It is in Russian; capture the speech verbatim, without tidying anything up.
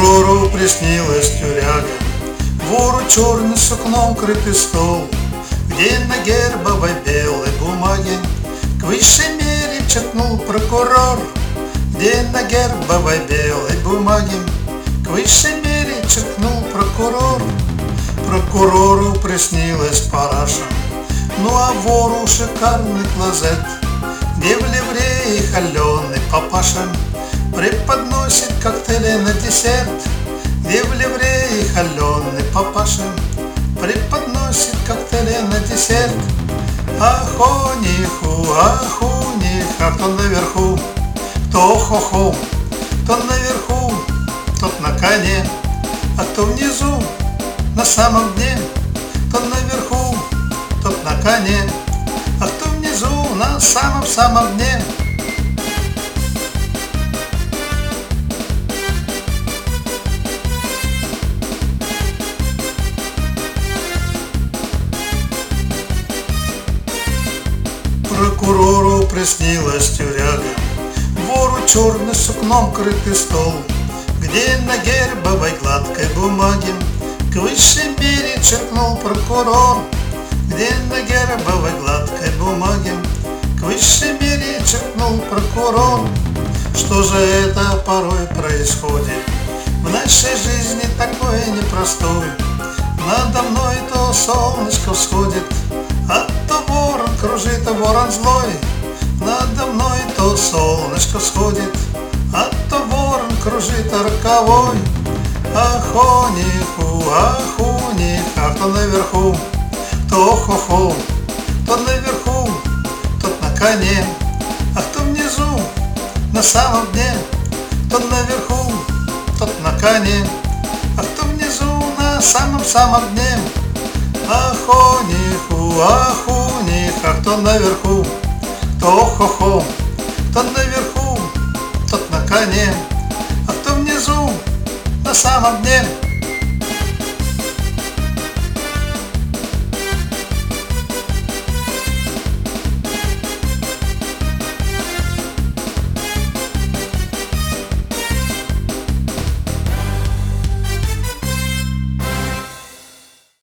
Прокурору приснилась тюряга, вору черным сукном крытый стол, где на гербовой белой бумаге к высшей мере черкнул прокурор, где на гербовой белой бумаге к высшей мере черкнул прокурор. Прокурору приснилась параша, ну а вору шикарный клозет, где в ливрее холеный папаша преподносит коктейли на десерт, где в ливрее холеный папаша преподносит коктейли на десерт. Ахониху, ахуних, а кто наверху, кто хо-хо, кто наверху, тот на коне, а кто внизу, на самом дне, тот наверху, тот на коне, а кто внизу, на самом-самом дне. Прокурору приснилась тюряга, вору черным сукном крытый стол, где на гербовой гладкой бумаге к высшей мере черкнул прокурор, где на гербовой гладкой бумаге к высшей мере черкнул прокурор. Что же это порой происходит в нашей жизни такое непростое? Надо мной то солнышко всходит, а то ворон кружит, а ворон злой. Надо мной то солнышко всходит, а то ворон кружит, а роковой. Ахониху, ахуних, а кто наверху, то хо-хо, тот наверху, тот на коне, а кто внизу, на самом дне, тот наверху, тот на коне, а кто внизу, на самом-самом дне. Ахониху, ахуних, а кто наверху, то хо-хо, тот наверху, тот на коне, а кто внизу, на самом дне.